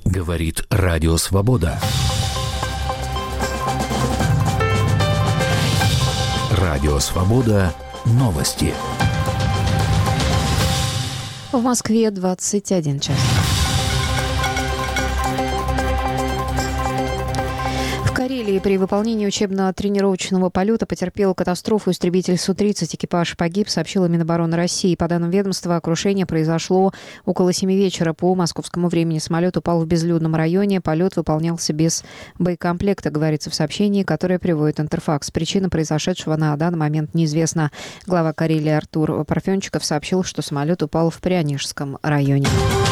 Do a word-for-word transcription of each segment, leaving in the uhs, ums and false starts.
Говорит Радио Свобода. Радио Свобода. Новости. В Москве двадцать один час. В Карелии при выполнении учебно-тренировочного полета потерпел катастрофу истребитель Су тридцать. Экипаж погиб, сообщила Минобороны России. По данным ведомства, крушение произошло около семи вечера по московскому времени. Самолет упал в безлюдном районе. Полет выполнялся без боекомплекта, говорится в сообщении, которое приводит Интерфакс. Причина произошедшего на данный момент неизвестна. Глава Карелии Артур Парфенчиков сообщил, что самолет упал в Прянежском районе.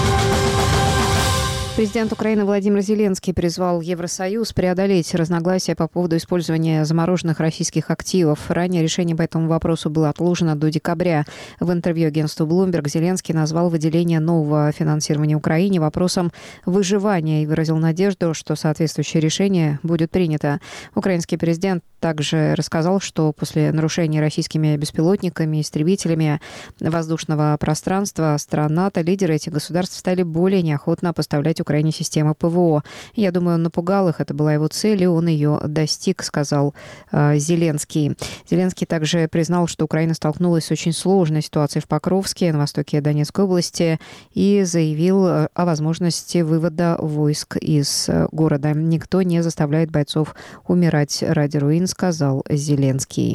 Президент Украины Владимир Зеленский призвал Евросоюз преодолеть разногласия по поводу использования замороженных российских активов. Ранее решение по этому вопросу было отложено до декабря. В интервью агентству Bloomberg Зеленский назвал выделение нового финансирования Украине вопросом выживания и выразил надежду, что соответствующее решение будет принято. Украинский президент также рассказал, что после нарушений российскими беспилотниками и истребителями воздушного пространства стран НАТО лидеры этих государств стали более неохотно поставлять Украине системы ПВО. Я думаю, он напугал их, это была его цель, и он ее достиг, сказал э, Зеленский. Зеленский также признал, что Украина столкнулась с очень сложной ситуацией в Покровске, на востоке Донецкой области, и заявил о возможности вывода войск из города. Никто не заставляет бойцов умирать ради руин, сказал Зеленский.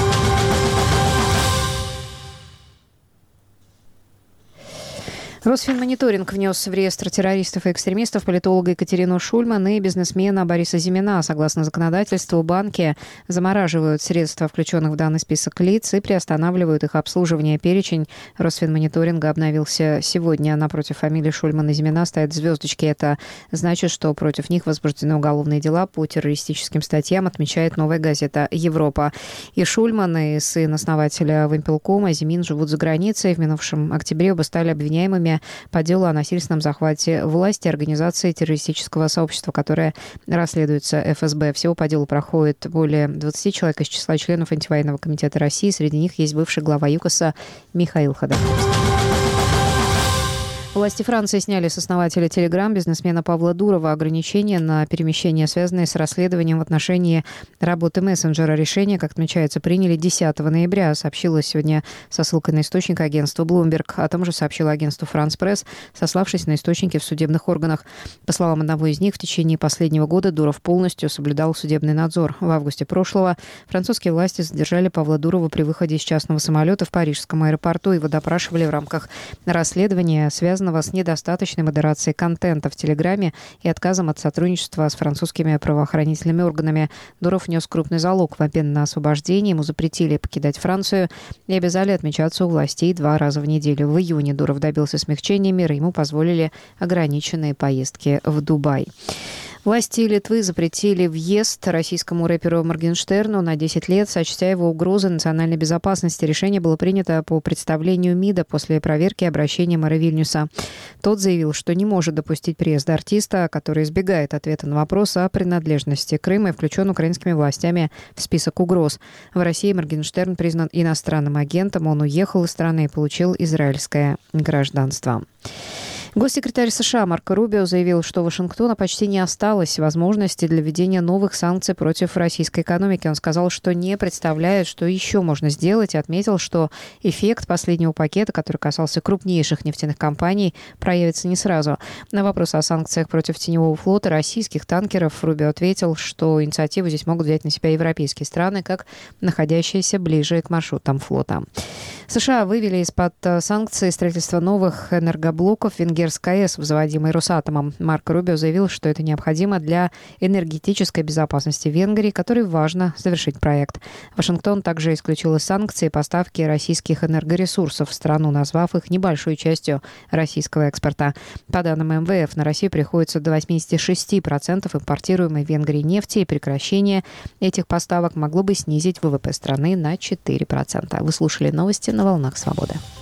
Росфинмониторинг внес в реестр террористов и экстремистов политолога Екатерину Шульман и бизнесмена Бориса Зимина. Согласно законодательству, банки замораживают средства, включенных в данный список лиц, и приостанавливают их обслуживание. Перечень Росфинмониторинга обновился сегодня. Напротив фамилии Шульман и Зимина стоят звездочки. Это значит, что против них возбуждены уголовные дела по террористическим статьям, отмечает новая газета «Европа». И Шульман, и сын основателя Вимпелкома Зимин живут за границей. В минувшем октябре оба стали обвиняемыми по делу о насильственном захвате власти организации террористического сообщества, которое расследуется эф эс бэ. Всего по делу проходит более двадцати человек из числа членов антивоенного комитета России. Среди них есть бывший глава ЮКОСа Михаил Ходорковский. Власти Франции сняли с основателя Telegram, бизнесмена Павла Дурова, ограничения на перемещение, связанные с расследованием в отношении работы мессенджера. Решение, как отмечается, приняли десятого ноября, сообщила сегодня со ссылкой на источник агентства Bloomberg. О том же сообщило агентство France Press, сославшись на источники в судебных органах. По словам одного из них, в течение последнего года Дуров полностью соблюдал судебный надзор. В августе прошлого французские власти задержали Павла Дурова при выходе из частного самолета в парижском аэропорту. Его допрашивали в рамках расследования, связанного с недостаточной модерацией контента в Телеграме и отказом от сотрудничества с французскими правоохранительными органами. Дуров внес крупный залог в обмен на освобождение. Ему запретили покидать Францию и обязали отмечаться у властей два раза в неделю. В июне Дуров добился смягчения меры. Ему позволили ограниченные поездки в Дубай. Власти Литвы запретили въезд российскому рэперу Моргенштерну на десять лет, сочтя его угрозой национальной безопасности. Решение было принято по представлению МИДа после проверки обращения мэра Вильнюса. Тот заявил, что не может допустить приезда артиста, который избегает ответа на вопрос о принадлежности Крыма и включен украинскими властями в список угроз. В России Моргенштерн признан иностранным агентом. Он уехал из страны и получил израильское гражданство. Госсекретарь США Марко Рубио заявил, что у Вашингтона почти не осталось возможности для введения новых санкций против российской экономики. Он сказал, что не представляет, что еще можно сделать, и отметил, что эффект последнего пакета, который касался крупнейших нефтяных компаний, проявится не сразу. На вопрос о санкциях против теневого флота российских танкеров Рубио ответил, что инициативу здесь могут взять на себя европейские страны, как находящиеся ближе к маршрутам флота. США вывели из-под санкций строительство новых энергоблоков в Венгерской АЭС, возводимой Росатомом. Марко Рубио заявил, что это необходимо для энергетической безопасности Венгрии, которой важно завершить проект. Вашингтон также исключил из санкций поставки российских энергоресурсов в страну, назвав их небольшой частью российского экспорта. По данным эм вэ эф, на Россию приходится до восьмидесяти шести процентов импортируемой в Венгрии нефти, и прекращение этих поставок могло бы снизить вэ вэ пэ страны на четыре процента. Вы слушали новости на волнах Свободы.